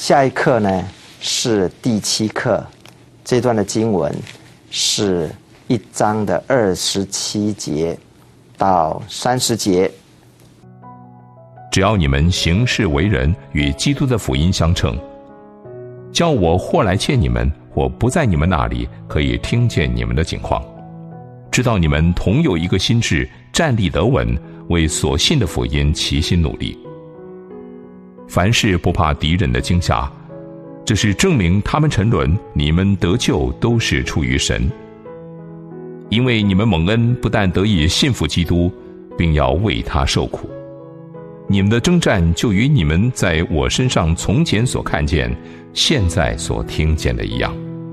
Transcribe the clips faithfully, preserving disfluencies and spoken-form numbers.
下一课呢是第七课，这段的经文是一章的二十七节到三十节。 只要你们行事为人与基督的福音相称，叫我或来见你们，或不在你们那里，可以听见你们的景况，知道你们同有一个心志，站立得稳，为所信的福音齐心努力。凡事不怕敌人的惊吓，这是证明他们沉沦，你们得救都是出于神。因为你们蒙恩，不但得以信服基督，并要为他受苦。你们的征战就与你们在我身上从前所看见、现在所听见的一样。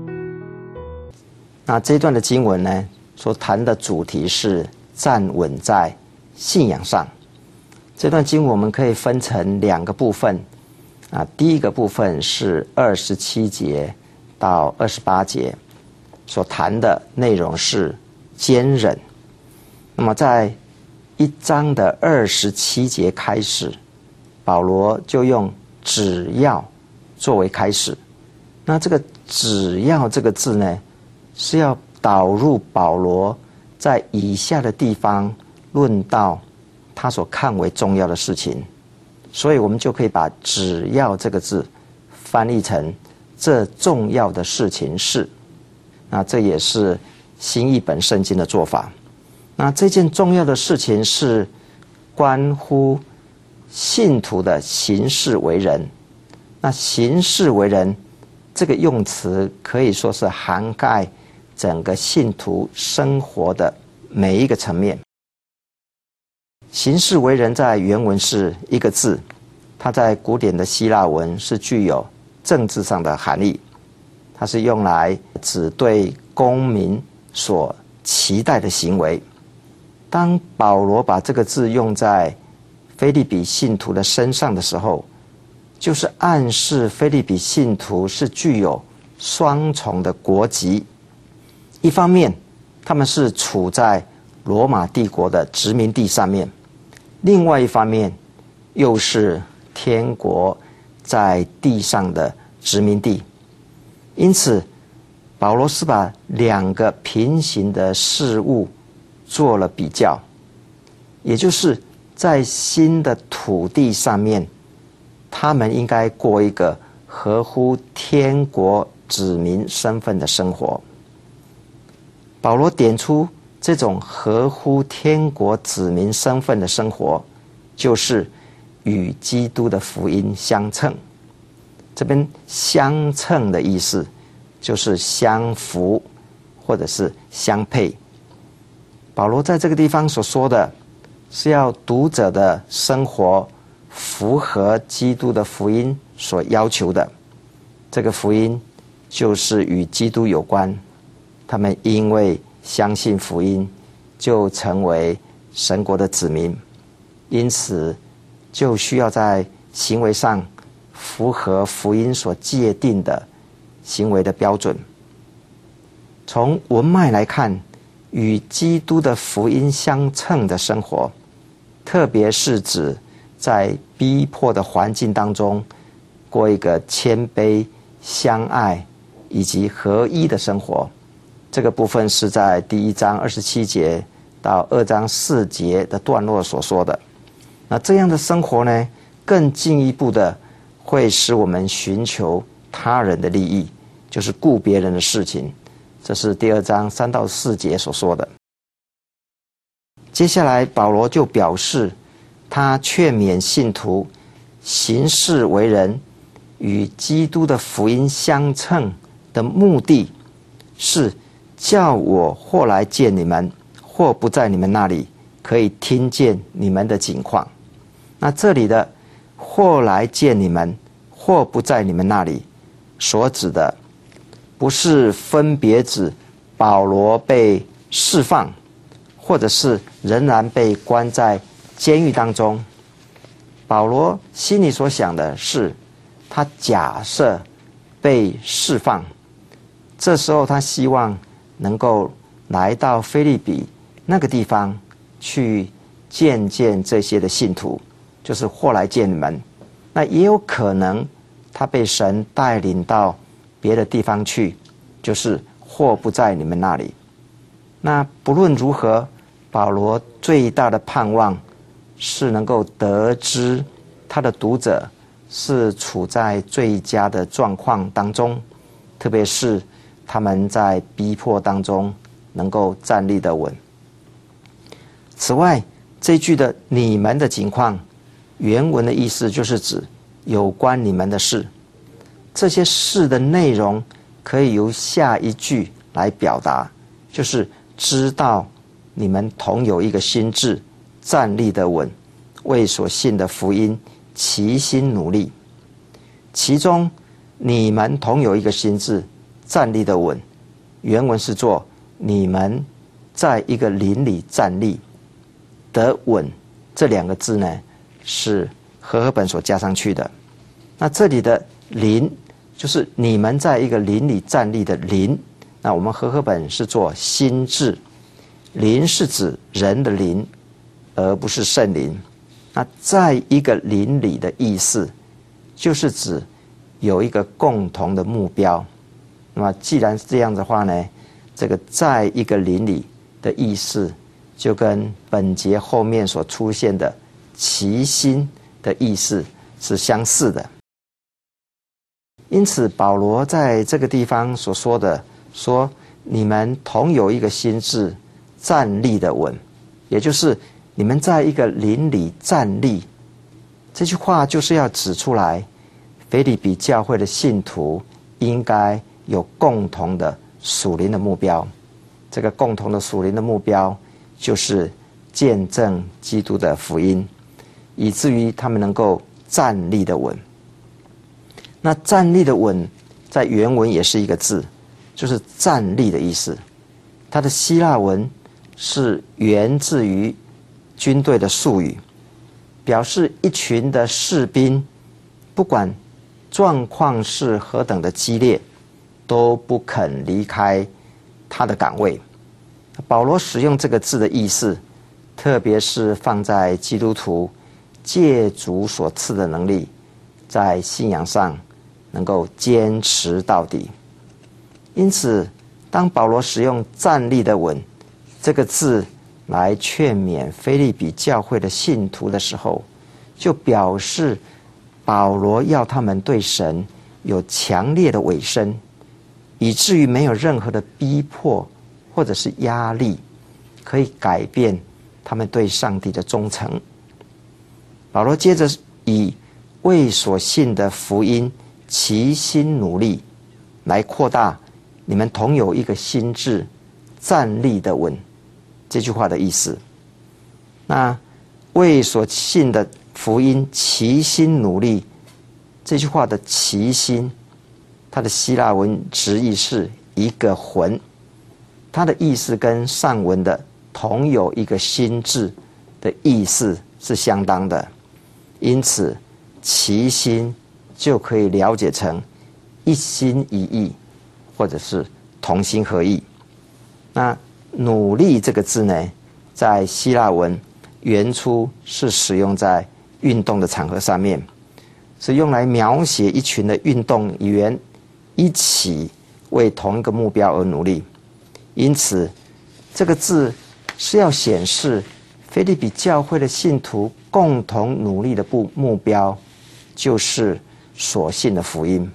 那这段的经文呢，所谈的主题是站稳在信仰上。这段经文我们可以分成两个部分啊，第一个部分是二十七节到二十八节，所谈的内容是坚忍。那么在一章的二十七节开始，保罗就用只要作为开始。那这个只要这个字呢，是要导入保罗在以下的地方论到他所看为重要的事情，所以我们就可以把只要这个字翻译成这重要的事情是。那这也是新译本圣经的做法。那这件重要的事情是关乎信徒的行事为人。那行事为人这个用词可以说是涵盖整个信徒生活的每一个层面。行事为人在原文是一个字，它在古典的希腊文是具有政治上的含义，它是用来指对公民所期待的行为。当保罗把这个字用在腓立比信徒的身上的时候，就是暗示腓立比信徒是具有双重的国籍。一方面，他们是处在罗马帝国的殖民地上面；另外一方面，又是天国在地上的殖民地。因此，保罗是把两个平行的事物做了比较，也就是在新的土地上面，他们应该过一个合乎天国子民身份的生活。保罗点出这种合乎天国子民身份的生活，就是与基督的福音相称。这边相称的意思就是相符或者是相配。保罗在这个地方所说的是要读者的生活符合基督的福音所要求的。这个福音就是与基督有关，他们因为相信福音就成为神国的子民，因此就需要在行为上符合福音所界定的行为的标准。从文脉来看，与基督的福音相称的生活，特别是指在逼迫的环境当中过一个谦卑、相爱以及合一的生活。这个部分是在第一章二十七节到二章四节的段落所说的。那这样的生活呢，更进一步的会使我们寻求他人的利益，就是顾别人的事情。这是第二章三到四节所说的。接下来保罗就表示，他劝勉信徒行事为人与基督的福音相称的目的是叫我或来见你们，或不在你们那里，可以听见你们的景况。那这里的或来见你们，或不在你们那里，所指的不是分别指保罗被释放，或者是仍然被关在监狱当中。保罗心里所想的是，他假设被释放，这时候他希望能够来到腓立比那个地方去见见这些的信徒，就是或来见你们。那也有可能他被神带领到别的地方去，就是或不在你们那里。那不论如何，保罗最大的盼望是能够得知他的读者是处在最佳的状况当中，特别是他们在逼迫当中能够站立得稳。此外，这句的你们的情况，原文的意思就是指有关你们的事。这些事的内容可以由下一句来表达，就是知道你们同有一个心志，站立得稳，为所信的福音齐心努力。其中你们同有一个心志，站立得稳，原文是做你们在一个灵里站立得稳，这两个字呢是和合本所加上去的。那这里的灵就是你们在一个灵里站立的灵，那我们和合本是做心志，灵是指人的灵，而不是圣灵。那在一个灵里的意思，就是指有一个共同的目标。那么既然是这样的话呢，这个在一个灵里的意思，就跟本节后面所出现的齐心的意思是相似的。因此保罗在这个地方所说的说你们同有一个心志，站立得稳，也就是你们在一个灵里站立，这句话就是要指出来腓立比教会的信徒应该有共同的属灵的目标。这个共同的属灵的目标就是见证基督的福音，以至于他们能够站立得稳。那站立的稳在原文也是一个字，就是站立的意思。它的希腊文是源自于军队的术语，表示一群的士兵不管状况是何等的激烈，都不肯离开他的岗位。保罗使用这个字的意思，特别是放在基督徒借主所赐的能力，在信仰上能够坚持到底。因此当保罗使用站立得稳这个字来劝勉腓立比教会的信徒的时候，就表示保罗要他们对神有强烈的委身，以至于没有任何的逼迫或者是压力可以改变他们对上帝的忠诚。保罗接着以为所信的福音齐心努力来扩大你们同有一个心志，站立得稳这句话的意思。那为所信的福音齐心努力这句话的齐心，它的希腊文直译是一个魂，它的意思跟上文的同有一个心志的意思是相当的。因此齐心就可以了解成一心一意，或者是同心合意。那努力这个字呢，在希腊文原初是使用在运动的场合上面，是用来描写一群的运动员一起为同一个目标而努力。因此这个字是要显示腓立比教会的信徒共同努力的目标，就是所信的福音。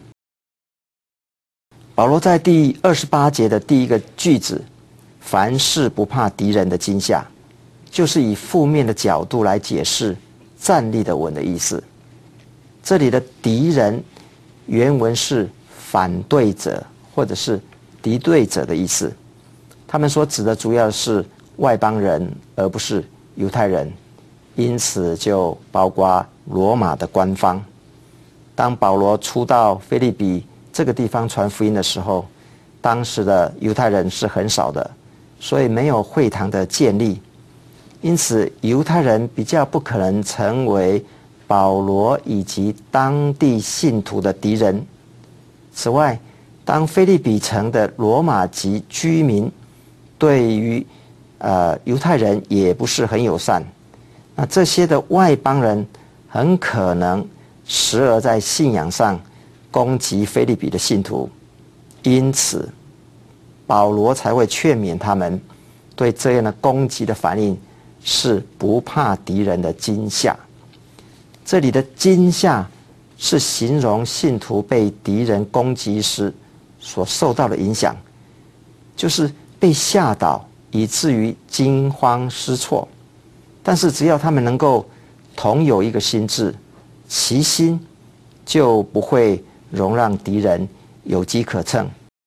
保罗在第二十八节的第一个句子，凡事不怕敌人的惊吓，就是以负面的角度来解释站立得稳的意思。这里的敌人原文是反对者或者是敌对者的意思，他们所指的主要是外邦人，而不是犹太人，因此就包括罗马的官方。当保罗初到腓立比这个地方传福音的时候，当时的犹太人是很少的，所以没有会堂的建立，因此犹太人比较不可能成为保罗以及当地信徒的敌人。此外，当腓立比城的罗马籍居民对于呃犹太人也不是很友善，那这些的外邦人很可能时而在信仰上攻击腓立比的信徒，因此保罗才会劝勉他们对这样的攻击的反应是不怕敌人的惊吓。这里的惊吓是形容信徒被敌人攻击时所受到的影响，就是被吓倒以至于惊慌失措。但是只要他们能够同有一个心志，齐心，就不会容让敌人有机可乘。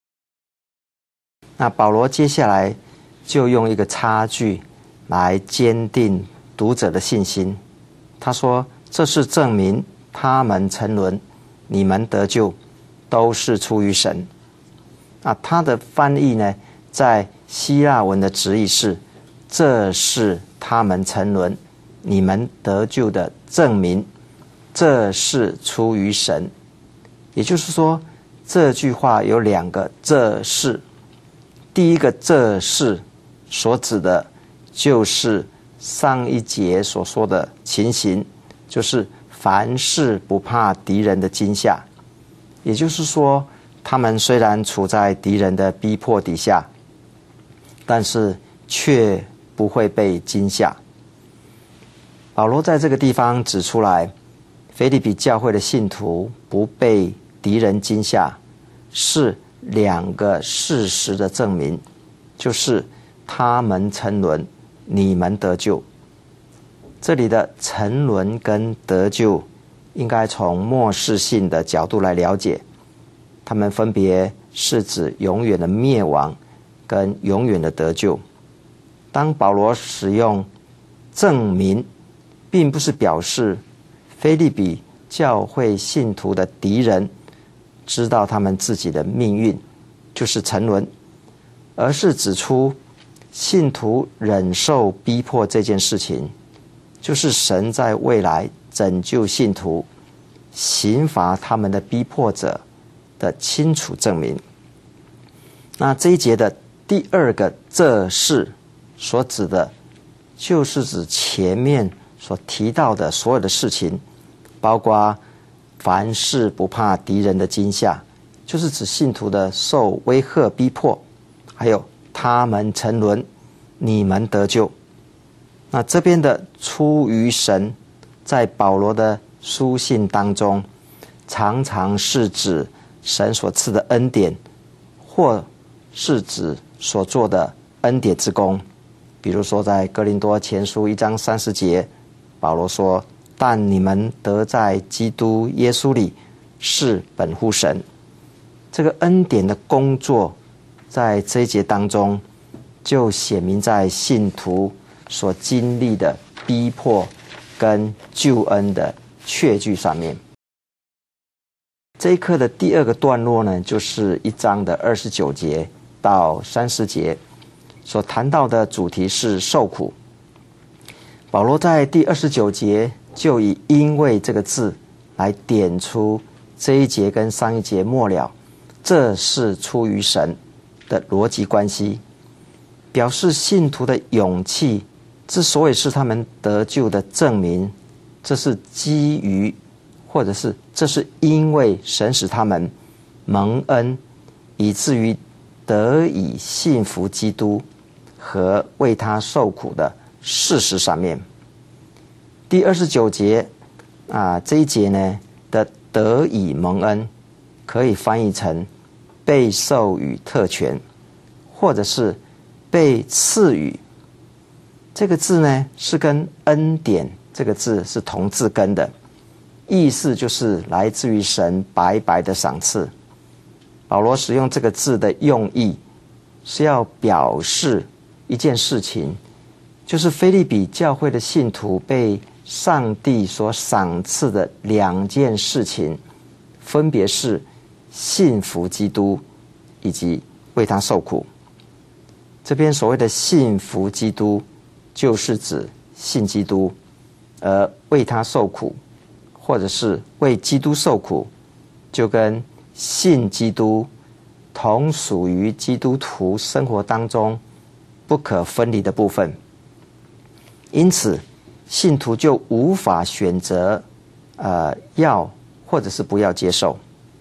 那保罗接下来就用一个插句来坚定读者的信心。他说：这是证明他们沉沦，你们得救，都是出于神。啊，他的翻译呢，在希腊文的直译是：这是他们沉沦，你们得救的证明，这是出于神。也就是说，这句话有两个这是。第一个这是所指的就是上一节所说的情形，就是凡事不怕敌人的惊吓。也就是说，他们虽然处在敌人的逼迫底下，但是却不会被惊吓。保罗在这个地方指出来，腓立比教会的信徒不被敌人惊吓，是两个事实的证明，就是他们沉沦，你们得救。这里的沉沦跟得救应该从末世性的角度来了解，他们分别是指永远的灭亡跟永远的得救。当保罗使用证明，并不是表示腓立比教会信徒的敌人知道他们自己的命运就是沉沦，而是指出信徒忍受逼迫这件事情，就是神在未来拯救信徒、刑罚他们的逼迫者的清楚证明。那这一节的第二个这是所指的，就是指前面所提到的所有的事情，包括凡事不怕敌人的惊吓，就是指信徒的受威吓逼迫，还有他们沉沦，你们得救。那这边的出于神，在保罗的书信当中，常常是指神所赐的恩典，或是指所做的恩典之功。比如说在哥林多前书一章三十节，保罗说：但你们得在基督耶稣里是本乎神。这个恩典的工作在这一节当中就显明在信徒所经历的逼迫跟救恩的确据上面。这一课的第二个段落呢，就是一章的二十九节到三十节，所谈到的主题是受苦。保罗在第二十九节就以因为这个字来点出这一节跟上一节末了这是出于神的逻辑关系，表示信徒的勇气之所以是他们得救的证明，这是基于或者是这是因为神使他们蒙恩，以至于得以信服基督和为他受苦的事实上面。第二十九节啊，这一节呢的得以蒙恩，可以翻译成被授予特权，或者是被赐予。这个字呢是跟恩典这个字是同字根的，意思就是来自于神白白的赏赐。保罗使用这个字的用意是要表示一件事情，就是腓立比教会的信徒被上帝所赏赐的两件事情，分别是信服基督以及为他受苦。这边所谓的信服基督，就是指信基督，而为他受苦或者是为基督受苦，就跟信基督同属于基督徒生活当中不可分离的部分。因此信徒就无法选择呃要或者是不要接受。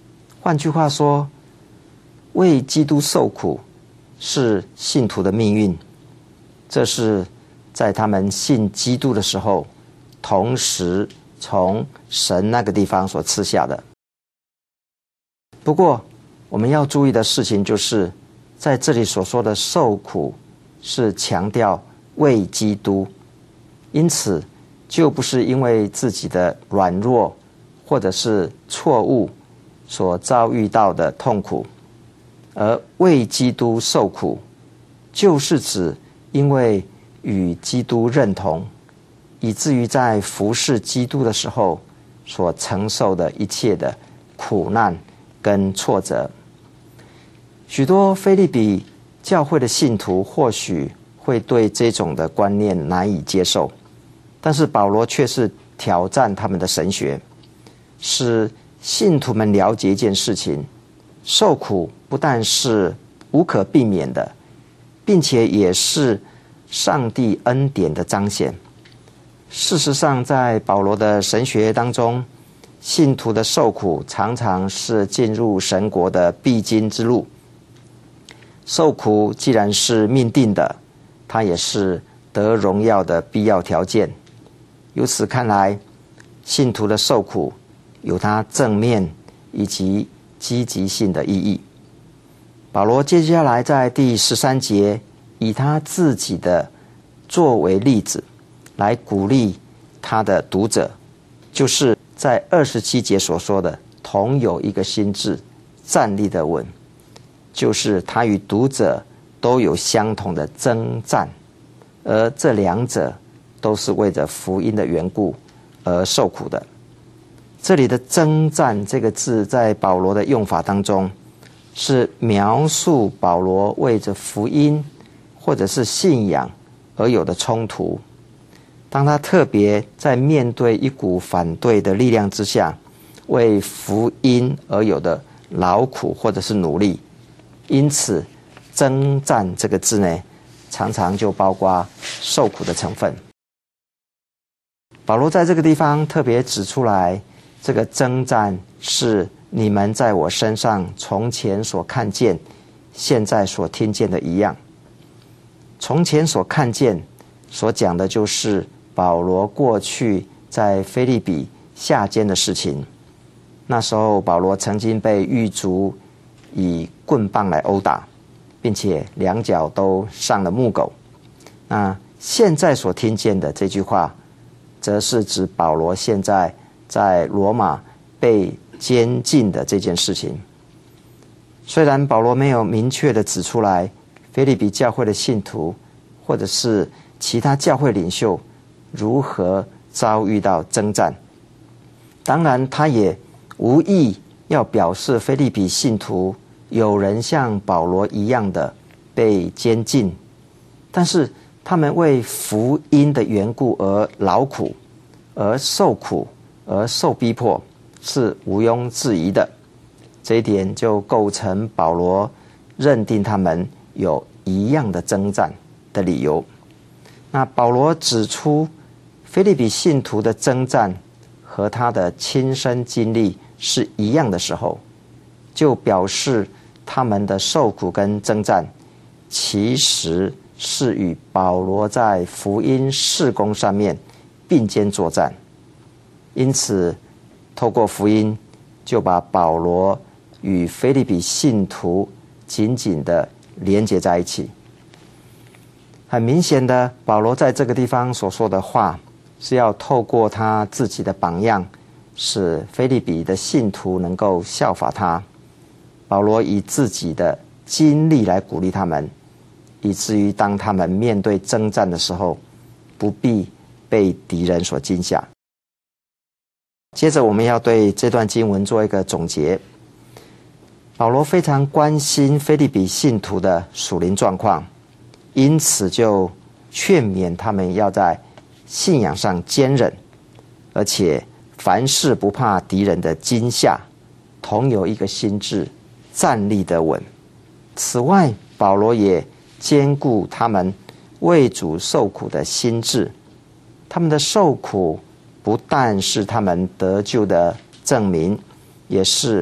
换句话说，为基督受苦是信徒的命运，这是在他们信基督的时候，同时从神那个地方所赐下的。不过我们要注意的事情就是，在这里所说的受苦是强调为基督，因此就不是因为自己的软弱或者是错误所遭遇到的痛苦，而为基督受苦就是指因为与基督认同，以至于在服侍基督的时候所承受的一切的苦难跟挫折。许多腓立比教会的信徒或许会对这种的观念难以接受，但是保罗却是挑战他们的神学，使信徒们了解一件事情：受苦不但是无可避免的，并且也是上帝恩典的彰显。事实上，在保罗的神学当中，信徒的受苦常常是进入神国的必经之路。受苦既然是命定的，它也是得荣耀的必要条件。由此看来，信徒的受苦有它正面以及积极性的意义。保罗接下来在第十三节以他自己的作为例子来鼓励他的读者，就是在二十七节所说的同有一个心志，站立的稳，就是他与读者都有相同的征战，而这两者都是为着福音的缘故而受苦的。这里的征战这个字在保罗的用法当中，是描述保罗为着福音或者是信仰而有的冲突。当他特别在面对一股反对的力量之下，为福音而有的劳苦或者是努力，因此征战这个字呢，常常就包括受苦的成分。保罗在这个地方特别指出来，这个征战是你们在我身上从前所看见，现在所听见的一样。从前所看见所讲的就是保罗过去在腓立比下监的事情。那时候保罗曾经被狱卒以棍棒来殴打，并且两脚都上了木狗。那现在所听见的这句话，则是指保罗现在在罗马被监禁的这件事情。虽然保罗没有明确的指出来腓立比教会的信徒或者是其他教会领袖如何遭遇到征战，当然他也无意要表示腓立比信徒有人像保罗一样的被监禁，但是他们为福音的缘故而劳苦，而受苦，而受逼迫，是毋庸置疑的。这一点就构成保罗认定他们有一样的征战的理由。那保罗指出腓立比信徒的征战和他的亲身经历是一样的时候，就表示他们的受苦跟征战其实是与保罗在福音事工上面并肩作战。因此透过福音就把保罗与腓立比信徒紧紧的连结在一起。很明显的，保罗在这个地方所说的话是要透过他自己的榜样，使腓立比的信徒能够效法他。保罗以自己的经历来鼓励他们，以至于当他们面对征战的时候，不必被敌人所惊吓。接着我们要对这段经文做一个总结。保罗非常关心腓立比信徒的属灵状况，因此就劝勉他们要在信仰上坚忍，而且凡事不怕敌人的惊吓，同有一个心志，站立得稳。此外，保罗也兼顾他们为主受苦的心志。他们的受苦不但是他们得救的证明，也是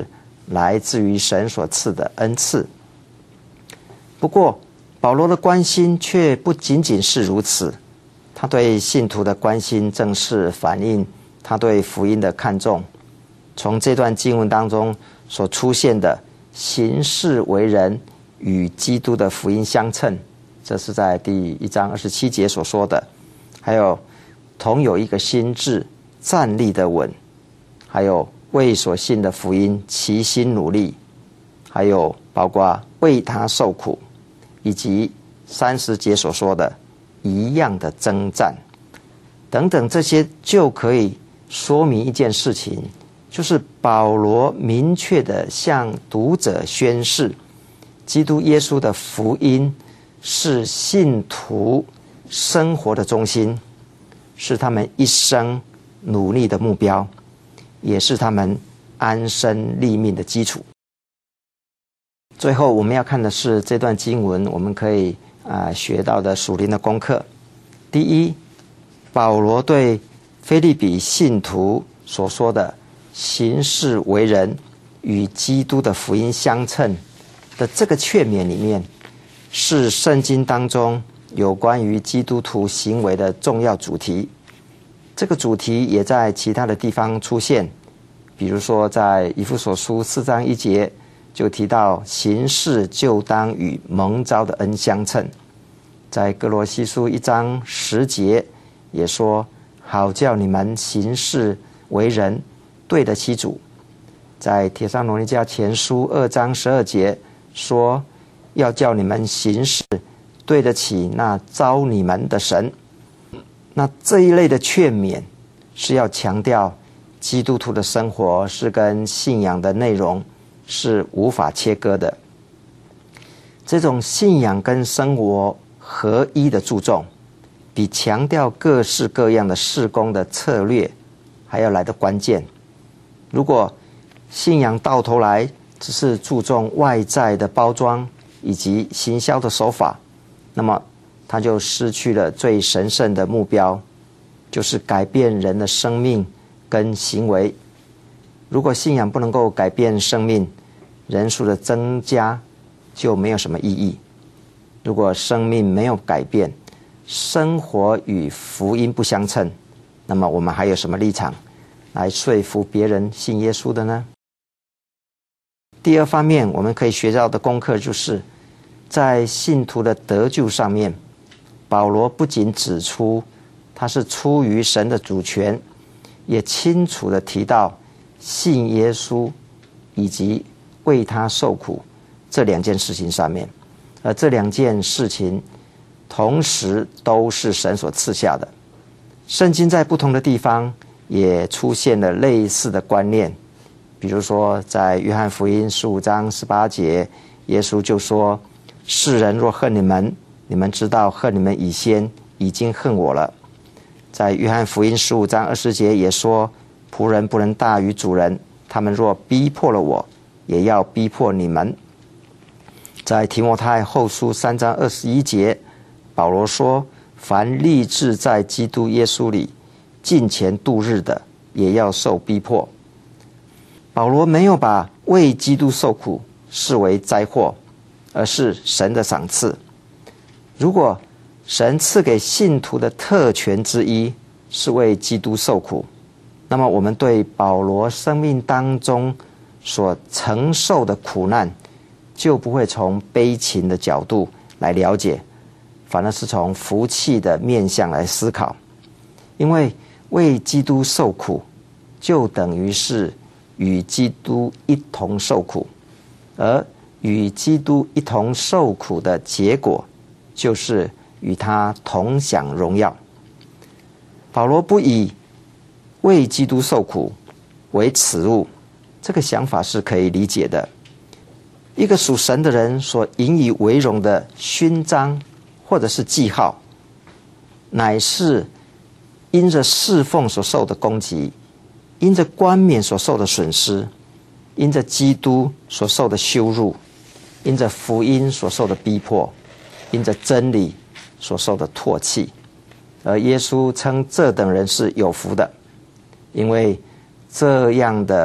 来自于神所赐的恩赐。不过，保罗的关心却不仅仅是如此，他对信徒的关心正是反映他对福音的看重。从这段经文当中所出现的行事为人与基督的福音相称，这是在第一章二十七节所说的，还有同有一个心志，站立的稳，还有为所信的福音齐心努力，还有包括为他受苦，以及三十节所说的一样的征战等等，这些就可以说明一件事情，就是保罗明确地向读者宣示，基督耶稣的福音是信徒生活的中心，是他们一生努力的目标，也是他们安身立命的基础。最后我们要看的是这段经文我们可以、呃、学到的属灵的功课。第一，保罗对腓立比信徒所说的行事为人与基督的福音相称的这个劝勉里面，是圣经当中有关于基督徒行为的重要主题。这个主题也在其他的地方出现，比如说在以弗所书四章一节就提到行事就当与蒙召的恩相称，在哥罗西书一章十节也说，好叫你们行事为人对得起主。在帖撒罗尼迦前书二章十二节说，要叫你们行事对得起那召你们的神。那这一类的劝勉是要强调基督徒的生活是跟信仰的内容是无法切割的，这种信仰跟生活合一的注重，比强调各式各样的事工的策略还要来得关键。如果信仰到头来只是注重外在的包装以及行销的手法，那么他就失去了最神圣的目标，就是改变人的生命跟行为。如果信仰不能够改变生命，人数的增加就没有什么意义。如果生命没有改变，生活与福音不相称，那么我们还有什么立场来说服别人信耶稣的呢？第二方面我们可以学到的功课，就是在信徒的得救上面，保罗不仅指出他是出于神的主权，也清楚地提到信耶稣以及为他受苦这两件事情上面，而这两件事情同时都是神所赐下的。圣经在不同的地方也出现了类似的观念，比如说在约翰福音十五章十八节，耶稣就说，世人若恨你们，你们知道恨你们以先已经恨我了。在约翰福音十五章二十节也说，仆人不能大于主人，他们若逼迫了我，也要逼迫你们。在提摩太后书三章二十一节，保罗说，凡立志在基督耶稣里敬虔度日的，也要受逼迫。保罗没有把为基督受苦视为灾祸，而是神的赏赐。如果神赐给信徒的特权之一是为基督受苦，那么我们对保罗生命当中所承受的苦难就不会从悲情的角度来了解，反而是从福气的面向来思考。因为为基督受苦就等于是与基督一同受苦，而与基督一同受苦的结果就是与他同享荣耀。保罗不以为基督受苦为耻辱，这个想法是可以理解的。一个属神的人所引以为荣的勋章或者是记号，乃是因着侍奉所受的攻击，因着冠冕所受的损失，因着基督所受的羞辱，因着福音所受的逼迫，因着真理所受的唾弃。而耶稣称这等人是有福的，因为这样的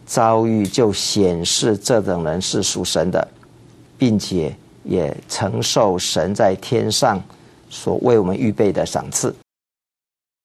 遭遇就显示这等人是属神的，并且也承受神在天上所为我们预备的赏赐。